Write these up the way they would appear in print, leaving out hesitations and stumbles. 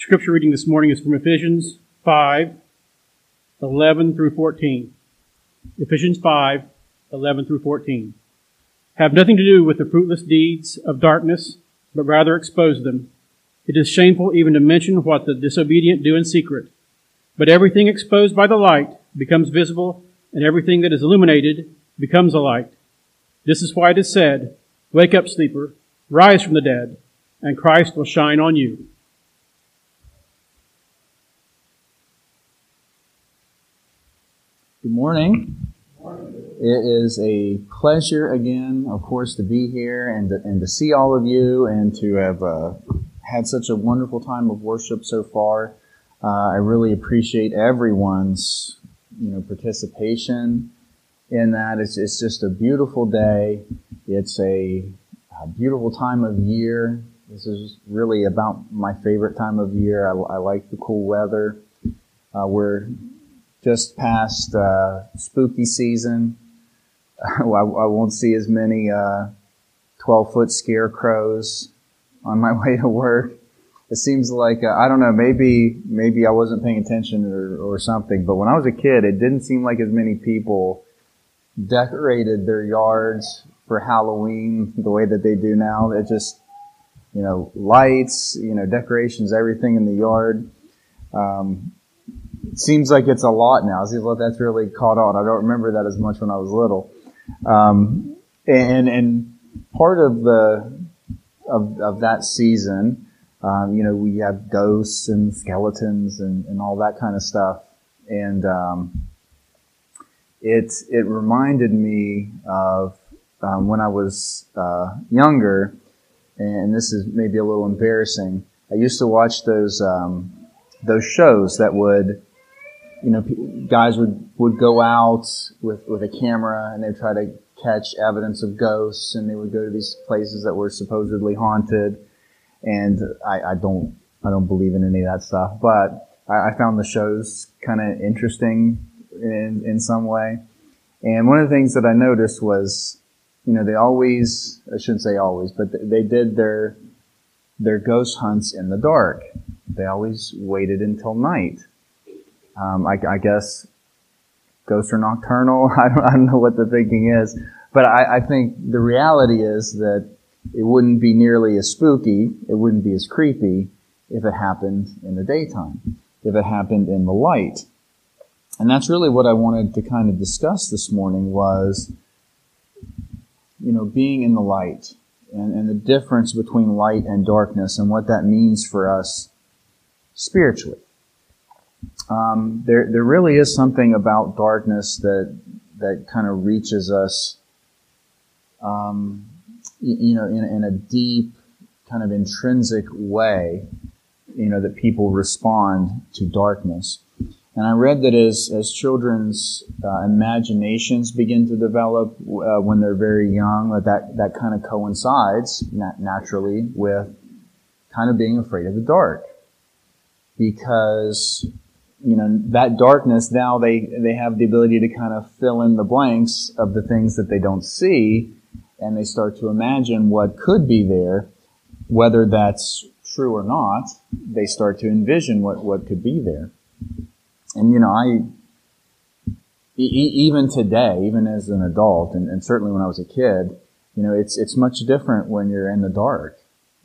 Scripture reading this morning is from Ephesians 5:11 through 14. Ephesians 5:11 through 14. Have nothing to do with the fruitless deeds of darkness, but rather expose them. It is shameful even to mention what the disobedient do in secret. But everything exposed by the light becomes visible, and everything that is illuminated becomes a light. This is why it is said, "Wake up, sleeper, rise from the dead, and Christ will shine on you." Good morning. It is a pleasure again, of course, to be here and to see all of you and to have had such a wonderful time of worship so far. I really appreciate everyone's participation in that. It's just a beautiful day. It's a beautiful time of year. This is really about my favorite time of year. I like the cool weather. We're just past spooky season. I won't see as many 12-foot scarecrows on my way to work. It seems like, I don't know, maybe I wasn't paying attention or something, but when I was a kid, it didn't seem like as many people decorated their yards for Halloween the way that they do now. It just, lights, decorations, everything in the yard. It seems like it's a lot now. It seems like that's really caught on. I don't remember that as much when I was little. And part of that season, we have ghosts and skeletons and all that kind of stuff. And it reminded me of when I was younger, and this is maybe a little embarrassing. I used to watch those shows that would, guys would go out with a camera and they'd try to catch evidence of ghosts, and they would go to these places that were supposedly haunted. And I don't believe in any of that stuff, but I found the shows kind of interesting in some way. And one of the things that I noticed was, they always, I shouldn't say always, but they did their ghost hunts in the dark. They always waited until night. I guess ghosts are nocturnal. I don't know what the thinking is, but I think the reality is that it wouldn't be nearly as spooky, it wouldn't be as creepy if it happened in the daytime, if it happened in the light. And that's really what I wanted to kind of discuss this morning was, being in the light and the difference between light and darkness and what that means for us spiritually. There really is something about darkness that kind of reaches us, in a deep, kind of intrinsic way, that people respond to darkness. And I read that as children's imaginations begin to develop when they're very young, that kind of coincides naturally with kind of being afraid of the dark. Because that darkness, now they have the ability to kind of fill in the blanks of the things that they don't see, and they start to imagine what could be there, whether that's true or not. They start to envision what could be there. And even today, even as an adult, and certainly when I was a kid, it's much different when you're in the dark.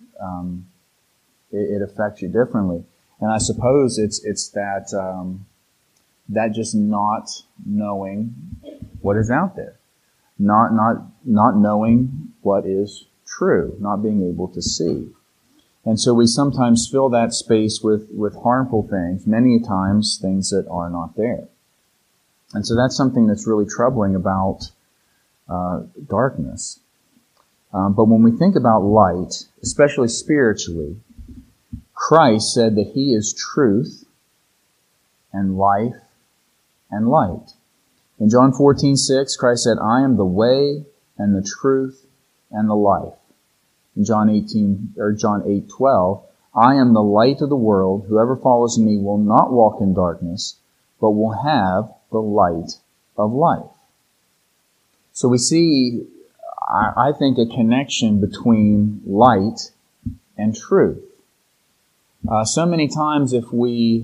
It affects you differently. And I suppose it's that just not knowing what is out there, not knowing what is true, not being able to see. And so we sometimes fill that space with harmful things, many times things that are not there. And so that's something that's really troubling about darkness. But when we think about light, especially spiritually, Christ said that He is truth and life and light. In John 14:6, Christ said, "I am the way and the truth and the life." In John 8:12, "I am the light of the world. Whoever follows me will not walk in darkness, but will have the light of life." So we see, I think, a connection between light and truth. So many times if we,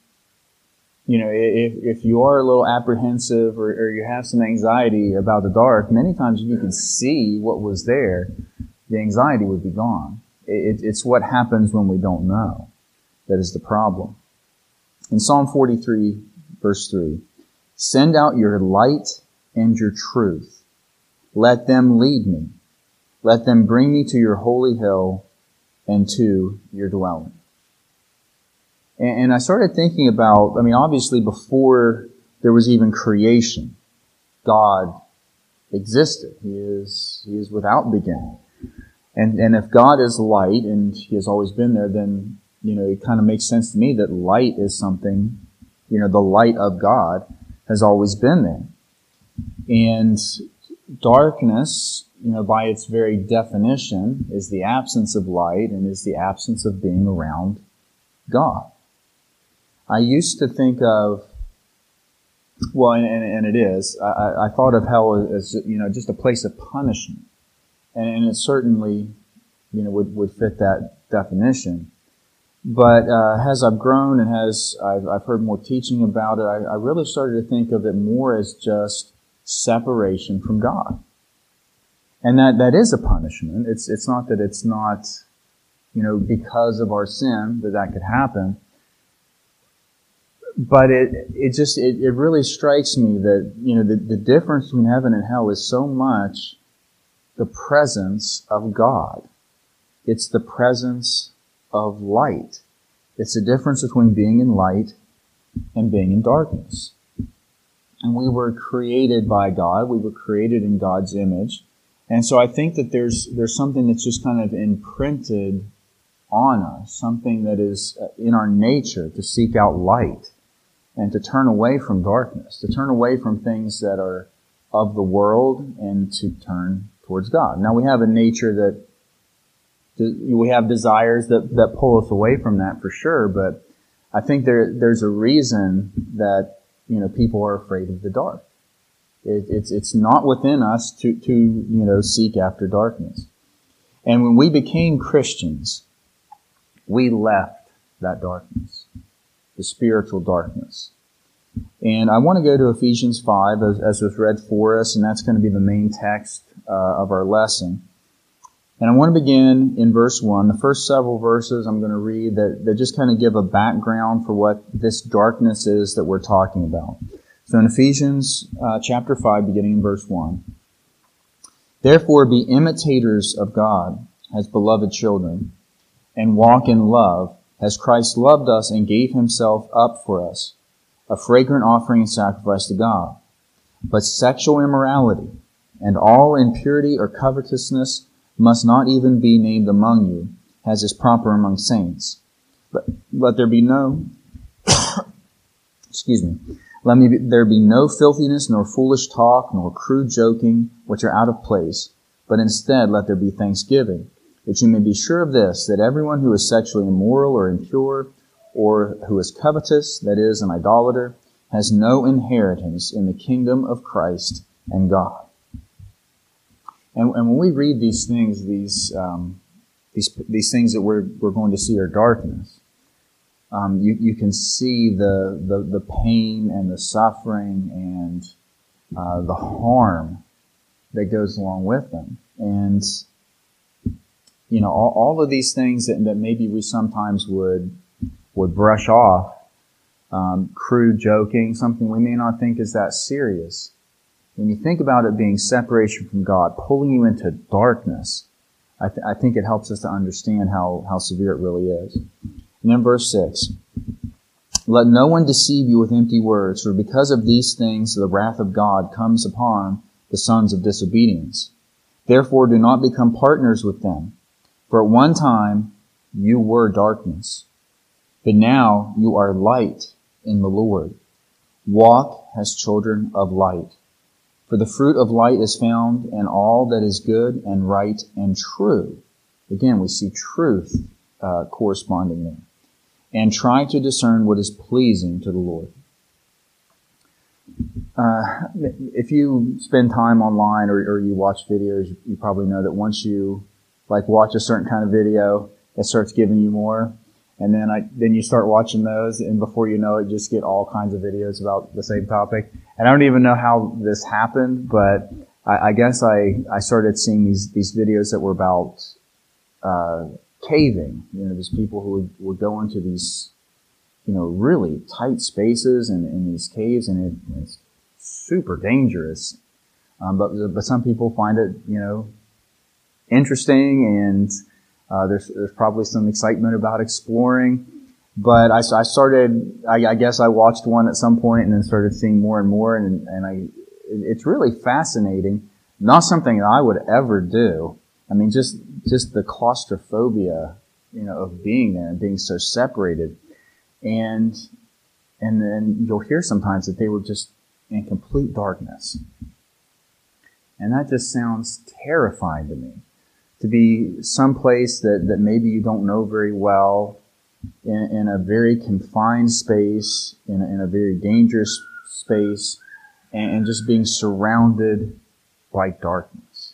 if you are a little apprehensive or you have some anxiety about the dark, many times if you can see what was there, the anxiety would be gone. It's what happens when we don't know that is the problem. In Psalm 43, verse 3, send out your light and your truth. Let them lead me. Let them bring me to your holy hill and to your dwelling. And I started thinking about, obviously before there was even creation, God existed. He is without beginning. And if God is light, and He has always been there, then, it kind of makes sense to me that light is something, the light of God has always been there. And darkness, by its very definition, is the absence of light and is the absence of being around God. I used to think of, and it is, I thought of hell as, just a place of punishment. And it certainly, would fit that definition. But as I've grown and as I've heard more teaching about it, I really started to think of it more as just separation from God. And that is a punishment. It's not that it's not, because of our sin that could happen. But it really strikes me that, the difference between heaven and hell is so much the presence of God. It's the presence of light. It's the difference between being in light and being in darkness. And we were created by God. We were created in God's image. And so I think that there's something that's just kind of imprinted on us, something that is in our nature to seek out light and to turn away from darkness, to turn away from things that are of the world and to turn towards God. Now we have a nature that we have desires that pull us away from that for sure, but I think there's a reason that people are afraid of the dark. It's not within us to seek after darkness. And when we became Christians, we left that darkness, the spiritual darkness. And I want to go to Ephesians 5 as was read for us, and that's going to be the main text of our lesson. And I want to begin in verse 1. The first several verses I'm going to read that just kind of give a background for what this darkness is that we're talking about. So in Ephesians chapter 5, beginning in verse 1, therefore be imitators of God as beloved children, and walk in love as Christ loved us and gave Himself up for us, a fragrant offering and sacrifice to God. But sexual immorality and all impurity or covetousness must not even be named among you, as is proper among saints. Let there be no, there be no filthiness, nor foolish talk, nor crude joking, which are out of place, but instead let there be thanksgiving, that you may be sure of this, that everyone who is sexually immoral or impure, or who is covetous, that is, an idolater, has no inheritance in the kingdom of Christ and God. And when we read these things, these things that we're going to see are darkness, you can see the pain and the suffering and the harm that goes along with them. And all of these things that maybe we sometimes would brush off, crude joking, something we may not think is that serious. When you think about it being separation from God, pulling you into darkness, I think it helps us to understand how severe it really is. And then verse 6, let no one deceive you with empty words, for because of these things the wrath of God comes upon the sons of disobedience. Therefore do not become partners with them. For at one time you were darkness, but now you are light in the Lord. Walk as children of light. For the fruit of light is found in all that is good and right and true. Again, we see truth corresponding there. And try to discern what is pleasing to the Lord. If you spend time online or you watch videos, you probably know that once you watch a certain kind of video, it starts giving you more. And then you start watching those, and before you know it, just get all kinds of videos about the same topic. And I don't even know how this happened, but I guess I started seeing these videos that were about caving. There's people who would go into these, really tight spaces and in these caves, and it's super dangerous. But some people find it, interesting, and there's probably some excitement about exploring. But I guess I watched one at some point and then started seeing more and more, and it's really fascinating. Not something that I would ever do. I mean, just the claustrophobia, of being there and being so separated. And then you'll hear sometimes that they were just in complete darkness. And that just sounds terrifying to me. To be someplace that maybe you don't know very well, in a very confined space, in a very dangerous space, and just being surrounded by darkness.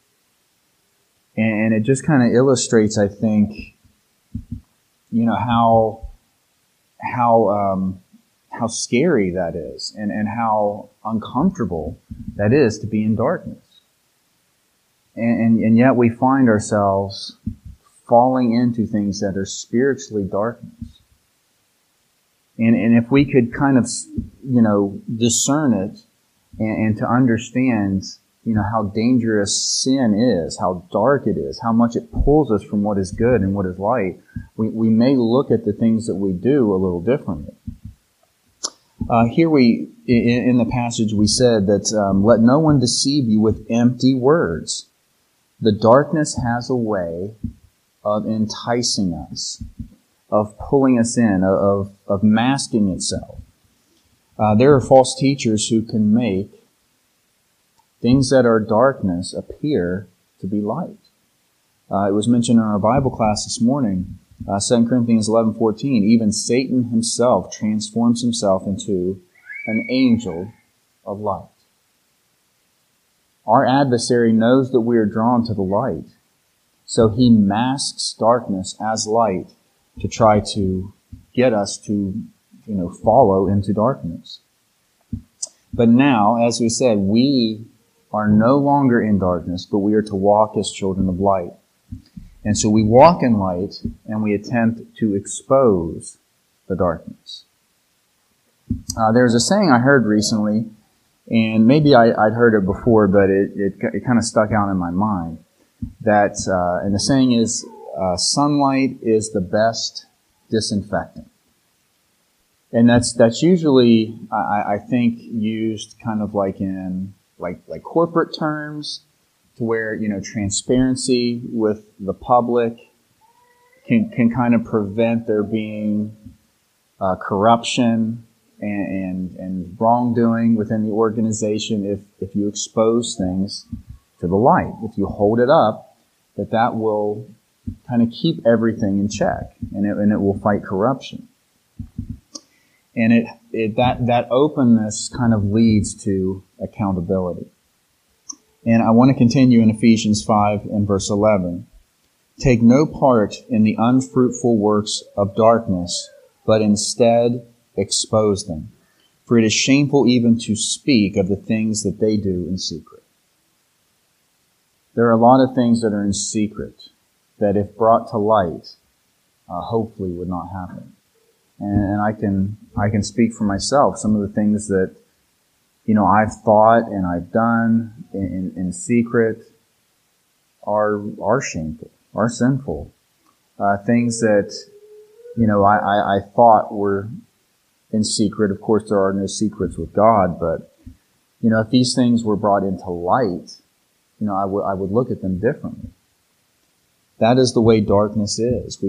And it just kind of illustrates, I think, how scary that is, and how uncomfortable that is to be in darkness. And yet we find ourselves falling into things that are spiritually darkness. And if we could kind of, discern it and to understand, how dangerous sin is, how dark it is, how much it pulls us from what is good and what is light, we may look at the things that we do a little differently. Here in the passage we said that, let no one deceive you with empty words. The darkness has a way of enticing us, of pulling us in, of masking itself. There are false teachers who can make things that are darkness appear to be light. It was mentioned in our Bible class this morning, 2 Corinthians 11:14, even Satan himself transforms himself into an angel of light. Our adversary knows that we are drawn to the light, so he masks darkness as light to try to get us to, follow into darkness. But now, as we said, we are no longer in darkness, but we are to walk as children of light. And so we walk in light, and we attempt to expose the darkness. There's a saying I heard recently, and maybe I'd heard it before, but it kind of stuck out in my mind. And the saying is, sunlight is the best disinfectant. And that's usually, I think, used kind of like in like corporate terms, to where, transparency with the public can kind of prevent there being corruption and wrongdoing within the organization if you expose things to the light. If you hold it up, that will kind of keep everything in check, and it will fight corruption. And that openness kind of leads to accountability. And I want to continue in Ephesians 5 and verse 11. Take no part in the unfruitful works of darkness, but instead expose them. For it is shameful even to speak of the things that they do in secret. There are a lot of things that are in secret that, if brought to light, hopefully would not happen. And I can speak for myself. Some of the things that, I've thought and I've done in secret are shameful, are sinful. Things that, I thought were in secret. Of course, there are no secrets with God, but, if these things were brought into light, I would look at them differently. That is the way darkness is.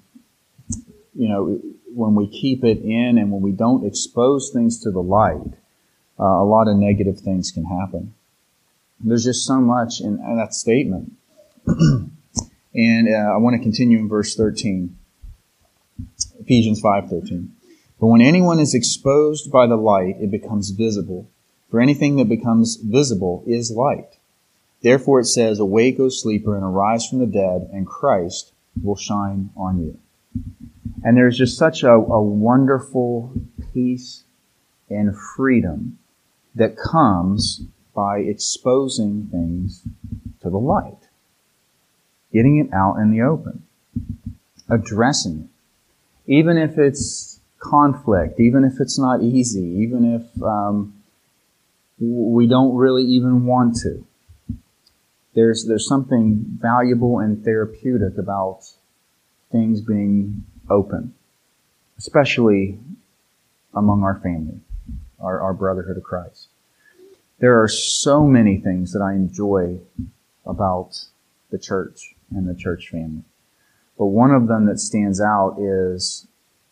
When we keep it in and when we don't expose things to the light, a lot of negative things can happen. There's just so much in that statement. And I want to continue in verse 13. Ephesians 5:13. But when anyone is exposed by the light, it becomes visible. For anything that becomes visible is light. Therefore it says, awake, O sleeper, and arise from the dead, and Christ will shine on you. And there's just such a wonderful peace and freedom that comes by exposing things to the light, getting it out in the open, addressing it. Even if it's conflict, even if it's not easy, even if we don't really even want to. There's something valuable and therapeutic about things being open, especially among our family, our brotherhood of Christ. There are so many things that I enjoy about the church and the church family. But one of them that stands out is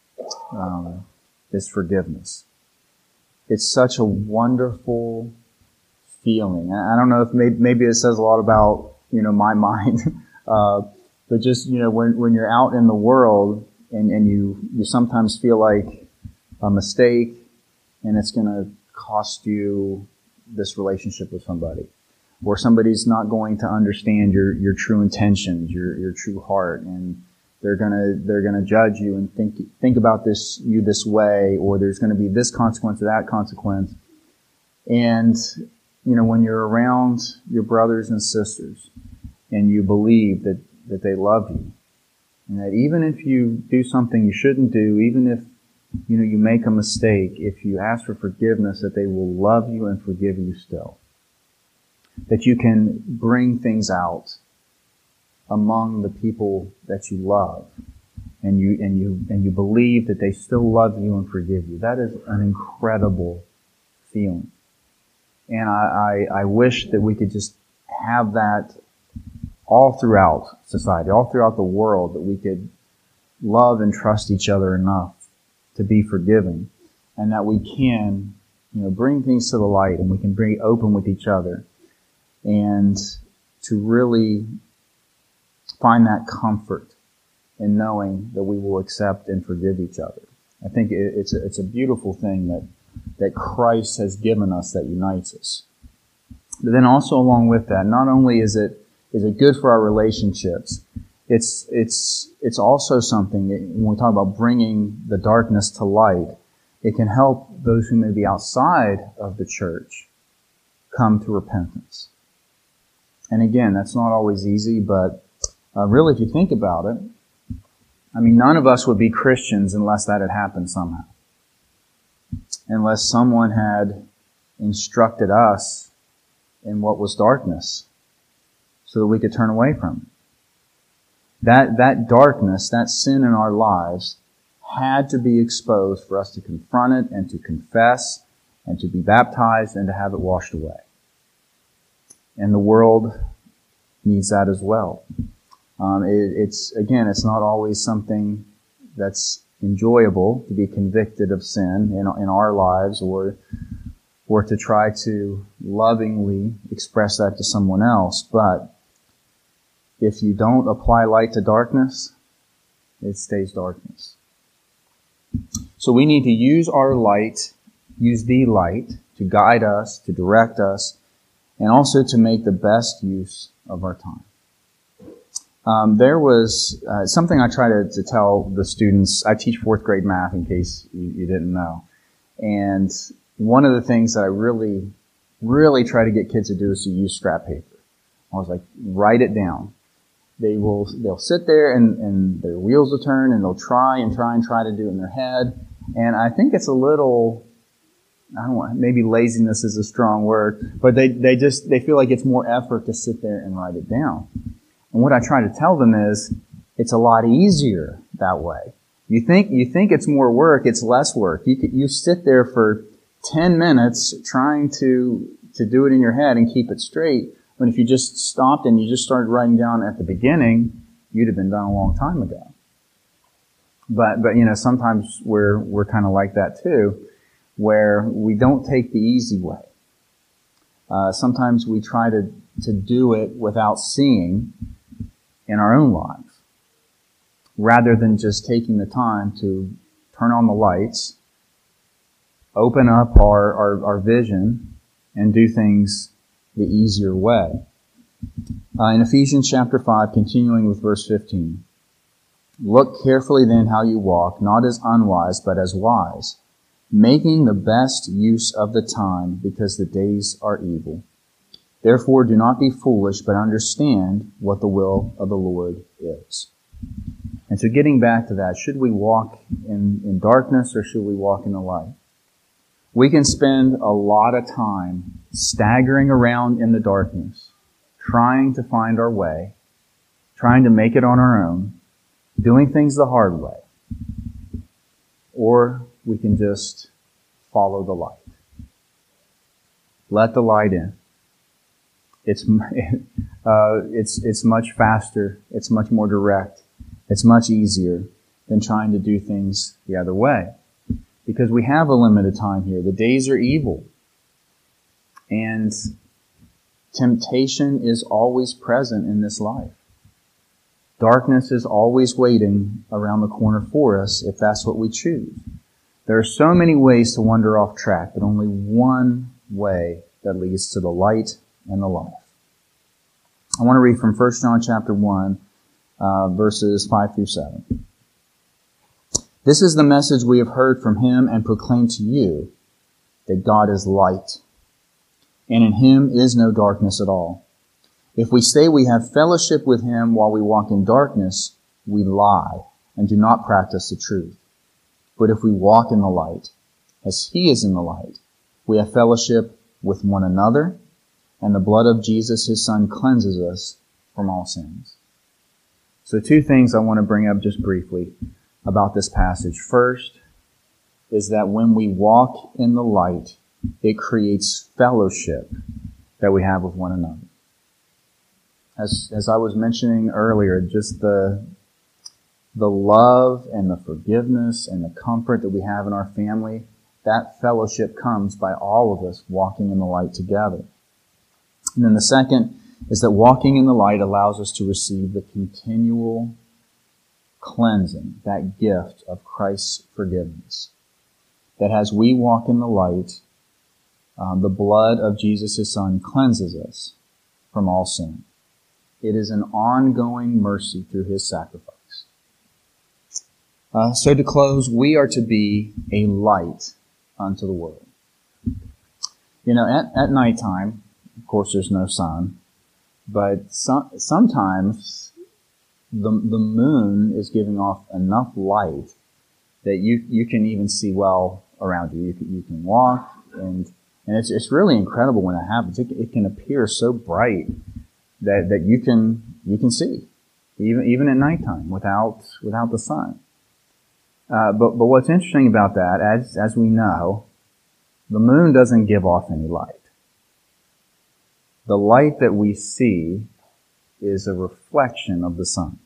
forgiveness. It's such a wonderful feeling. I don't know if maybe it says a lot about, my mind, but just, when you're out in the world and you sometimes feel like a mistake and it's going to cost you this relationship with somebody, or somebody's not going to understand your true intentions, your true heart, and they're gonna judge you and think about you this way, or there's gonna be this consequence or that consequence. And when you're around your brothers and sisters and you believe that they love you, and that even if you do something you shouldn't do, even if you make a mistake, if you ask for forgiveness, that they will love you and forgive you still. That you can bring things out among the people that you love, and you believe that they still love you and forgive you. That is an incredible feeling. And I wish that we could just have that all throughout society, all throughout the world, that we could love and trust each other enough to be forgiving, and that we can, bring things to the light, and we can be open with each other, and to really find that comfort in knowing that we will accept and forgive each other. I think it's a beautiful thing that Christ has given us that unites us. But then also along with that, not only is it good for our relationships, it's also something that when we talk about bringing the darkness to light, it can help those who may be outside of the church come to repentance. And again, that's not always easy, but really, if you think about it, none of us would be Christians unless that had happened somehow. Unless someone had instructed us in what was darkness so that we could turn away from it. That darkness, that sin in our lives, had to be exposed for us to confront it and to confess and to be baptized and to have it washed away. And the world needs that as well. It's not always something that's enjoyable to be convicted of sin in our lives, or to try to lovingly express that to someone else. But if you don't apply light to darkness, it stays darkness. So we need to use the light to guide us, to direct us, and also to make the best use of our time. There was something I try to tell the students. I teach 4th grade math, in case you didn't know. And one of the things that I really, really try to get kids to do is to use scrap paper. I was like, write it down. They'll sit there and their wheels will turn, and they'll try to do it in their head. And I think it's a little, maybe laziness is a strong word, but they feel like it's more effort to sit there and write it down. And what I try to tell them is, it's a lot easier that way. You think it's more work, it's less work. You sit there for 10 minutes trying to do it in your head and keep it straight. But if you just stopped and you just started writing down at the beginning, you'd have been done a long time ago. But sometimes we're kind of like that too, where we don't take the easy way. Sometimes we try to do it without seeing in our own lives, rather than just taking the time to turn on the lights, open up our vision, and do things the easier way. In Ephesians chapter 5, continuing with verse 15, Look carefully then how you walk, not as unwise, but as wise, making the best use of the time, because the days are evil. Therefore do not be foolish, but understand what the will of the Lord is. And so getting back to that, should we walk in darkness or should we walk in the light? We can spend a lot of time staggering around in the darkness, trying to find our way, trying to make it on our own, doing things the hard way. Or we can just follow the light. Let the light in. It's much faster. It's much more direct. It's much easier than trying to do things the other way. Because we have a limited time here. The days are evil. And temptation is always present in this life. Darkness is always waiting around the corner for us if that's what we choose. There are so many ways to wander off track, but only one way that leads to the light and the life. I want to read from 1 John chapter 1, verses 5 through 7. This is the message we have heard from him and proclaim to you, that God is light, and in him is no darkness at all. If we say we have fellowship with him while we walk in darkness, we lie and do not practice the truth. But if we walk in the light, as he is in the light, we have fellowship with one another, and the blood of Jesus, his Son, cleanses us from all sins. So 2 things I want to bring up just briefly about this passage. First is that when we walk in the light, it creates fellowship that we have with one another. As I was mentioning earlier, just the love and the forgiveness and the comfort that we have in our family, that fellowship comes by all of us walking in the light together. And then the second is that walking in the light allows us to receive the continual cleansing, that gift of Christ's forgiveness. That as we walk in the light, the blood of Jesus, his Son, cleanses us from all sin. It is an ongoing mercy through his sacrifice. So to close, we are to be a light unto the world. You know, at nighttime, of course there's no sun, but sometimes the moon is giving off enough light that you can even see well around you. You can walk, and it's really incredible when that happens. It can appear so bright that you can see, even at nighttime without the sun. But what's interesting about that, as we know, the moon doesn't give off any light. The light that we see is a reflection of the sun.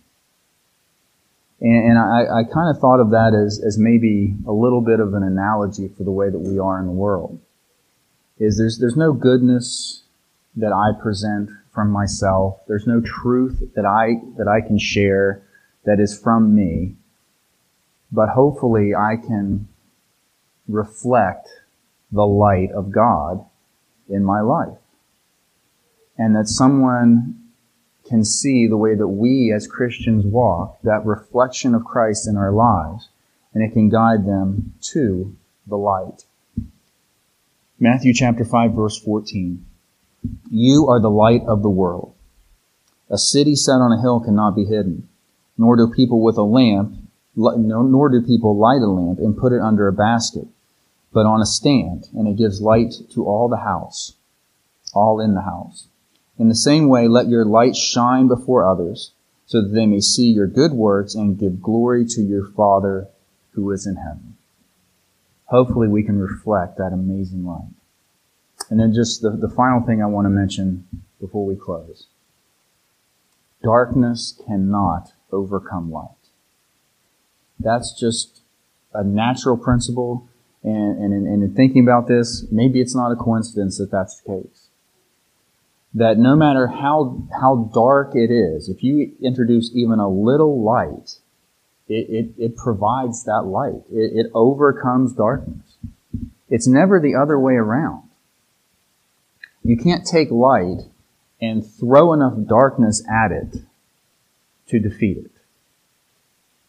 And I kind of thought of that as maybe a little bit of an analogy for the way that we are in the world. There's no goodness that I present from myself. There's no truth that I can share that is from me. But hopefully I can reflect the light of God in my life. And that someone can see the way that we as Christians walk, that reflection of Christ in our lives, and it can guide them to the light. Matthew chapter 5, verse 14. You are the light of the world. A city set on a hill cannot be hidden, nor do people light a lamp and put it under a basket, but on a stand, and it gives light to all in the house. In the same way, let your light shine before others, so that they may see your good works and give glory to your Father who is in heaven. Hopefully we can reflect that amazing light. And then just the final thing I want to mention before we close. Darkness cannot overcome light. That's just a natural principle. And in thinking about this, maybe it's not a coincidence that that's the case. That no matter how dark it is, if you introduce even a little light, it provides that light. It overcomes darkness. It's never the other way around. You can't take light and throw enough darkness at it to defeat it.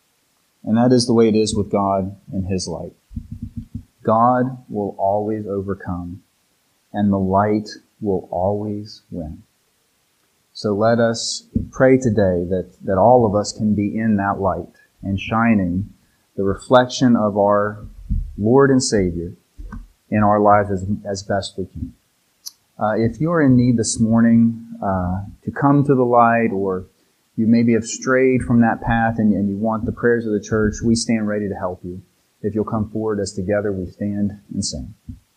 And that is the way it is with God and His light. God will always overcome, and the light will always win. So let us pray today that all of us can be in that light and shining the reflection of our Lord and Savior in our lives as best we can. If you're in need this morning to come to the light, or you maybe have strayed from that path and you want the prayers of the church, we stand ready to help you. If you'll come forward as together we stand and sing.